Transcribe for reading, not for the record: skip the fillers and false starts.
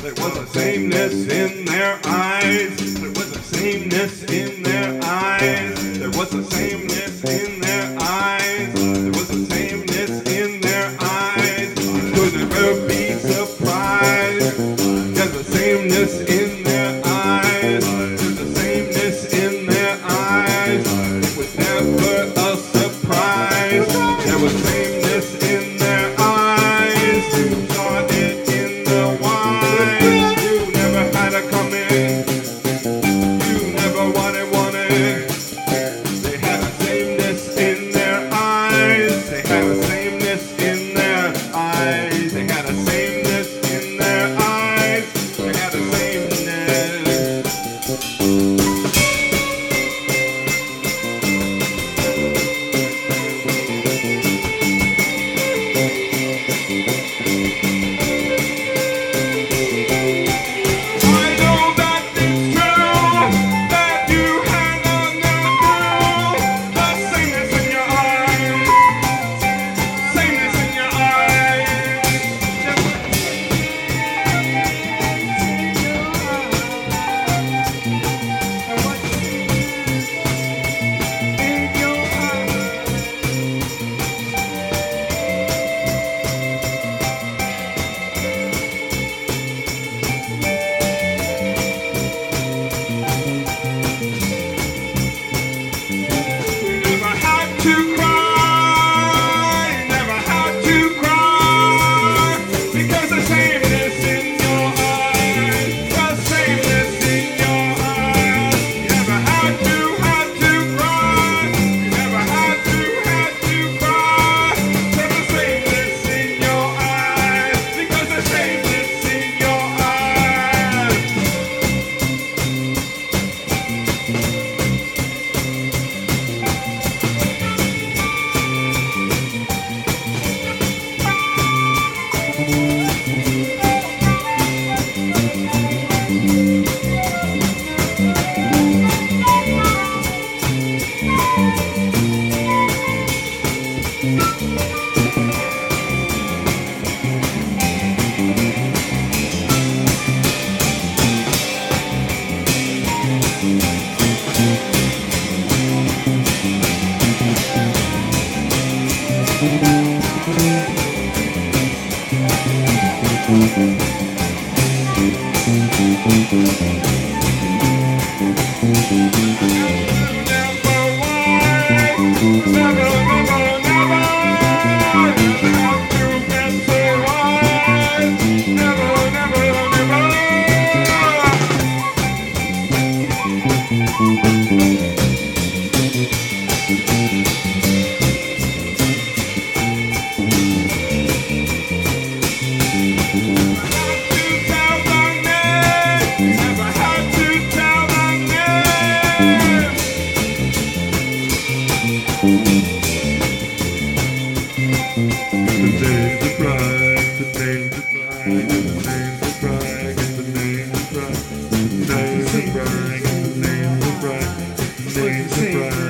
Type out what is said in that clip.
There was a sameness in their eyes. There was a sameness in their eyes. There was a sameness in their eyes. There was a sameness in their eyes. Could never be surprised. There's a sameness in their eyes. There's a sameness in their eyes. It was never a surprise. There was sameness in their eyes. You saw it in the wine. You never had it coming. You never wanted. They had a sameness in their eyes. They had a sameness in their eyes. They had a sameness in their eyes. They had a sameness. I know that it's true that you had on your girl the sameness in your eyes, sameness in your eyes. Never had to cry, never had to cry, because the sameness in your eyes, the sameness in your eyes. You never had to cry, you never had to cry, for the sameness in your eyes, because the sameness in your eyes. Same.